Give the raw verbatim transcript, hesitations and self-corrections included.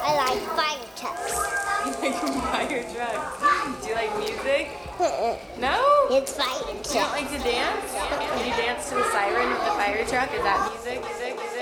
I like fire trucks. You like fire trucks. Do you like music? No? It's fire You don't trucks. like to dance? Can you dance to the siren of the fire truck? Is that music? Music? Music?